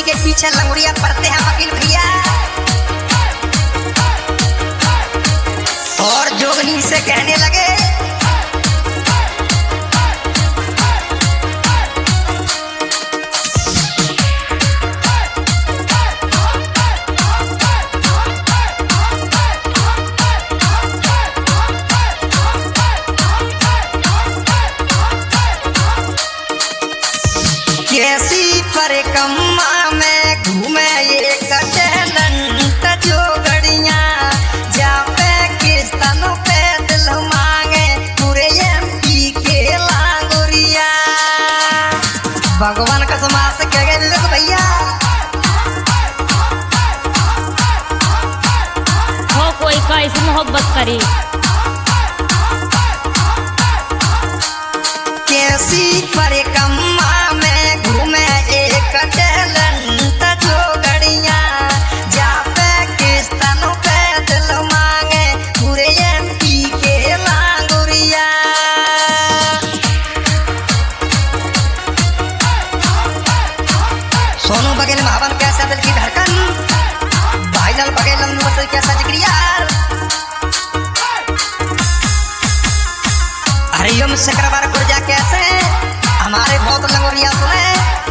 के पीछे लंगड़िया पड़ते हैं वकील भैया। और जोगनी से कहने लगे कैसी परिक्रमा में घूमे ये कटलंत जोगड़ियाँ, जापे किस्तनों पे दिल मांगे पूरे एमपी के लांगुरिया। भगवान का समाज कह गए विवेक भैया। हो कोई कैसे मोहब्बत करी। कैसी परिक्रमा में घूमे एक टहलंत जोगड़ियाँ, जापे किस्तनों पे दिल मांगे पूरे एमपी के लांगुरिया। सोनू बघेल महावन कैसा दिल की धड़कन, भाईलाल बघेल नंबर कैसा जिक्रिया। हरिओम शुक्रवार गुर्जा कैसे हमारे बहुत लंगोरिया सुने।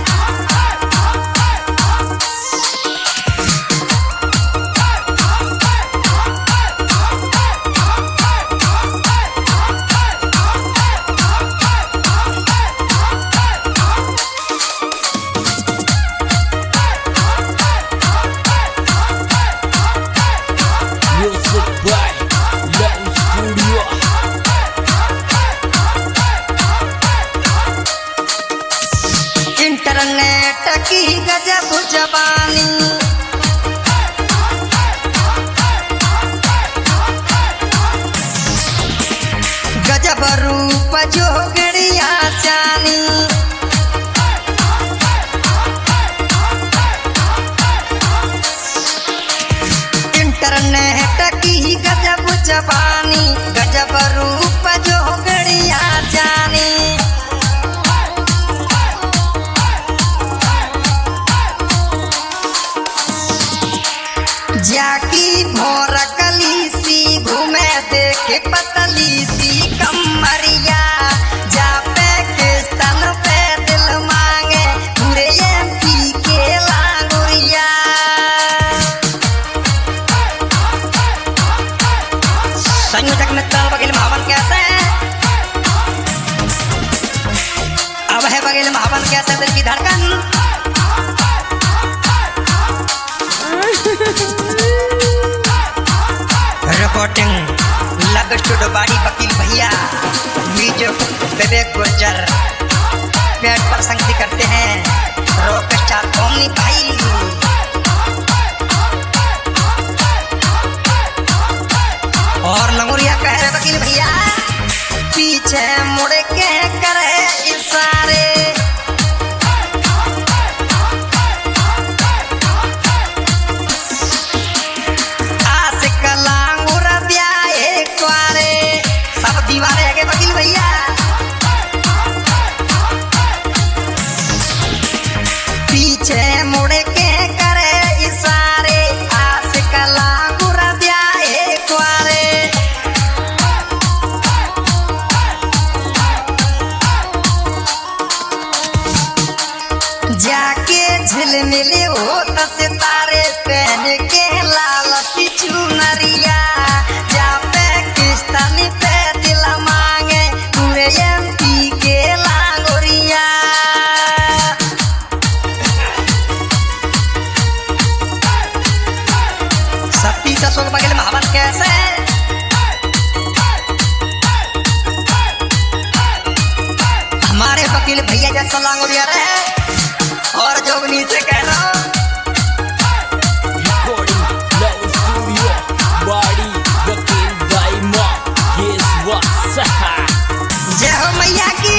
इंटरनेट की गजब जबानी, गजब रूप जोगड़िया जानी। इंटरनेट की गजब जबानी, गजब रूप जोगड़िया जानी। जाकी भोर कली सी घूमे देखे पतली सी कमरिया, जापे किस्तन पे दिल मांगे पूरे एमपी के लांगुरिया। संयोजक मित्तल बघेल महावन कैसे, अब है बघेल महावन कैसे दिल की धड़कन। रिपोर्टिंग लग स्टूडियो बाड़ी वकील भैया। म्यूजिक विवेक गुर्जर, पेट पर संगति करते हैं रॉक स्टार ओमनी भाई। और लंगोरिया कह रहे वकील भैया, पीछे मुड़ के करे इशारे, सब दीवारे है वकील भैया। पीछे मुड़ के करे इशारे, आस कला गुरा ब्याहे क्वारे। जाके झिलमिले होता सितारे, पहन के लाल सी चुनरिया, जापे किस्तन पे दिल मांगे पूरे एमपी के लांगुरिया। सत्ती अशोक बघेल महावन कैसे, हमारे वकील भैया जैसा लांगुरिया रहे। और जोगनी से कह रहा हूँ जय हो मैया की।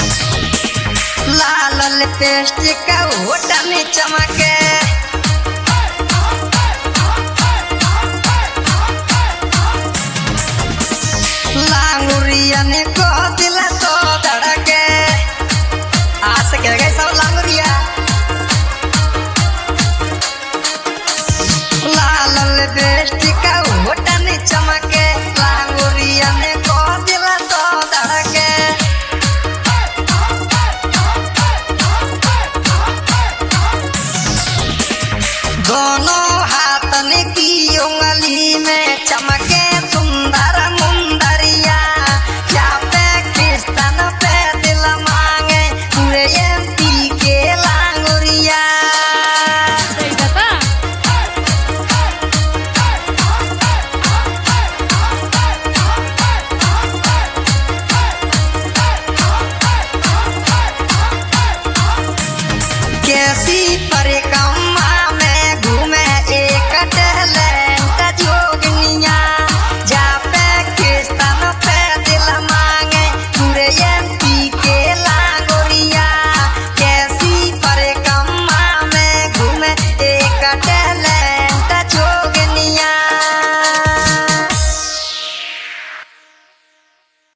लिपस्टिक होठ में चमके, लिपस्टिक होटन चमके लांगुरिया में को दिल तो धड़के दोनों हाथन की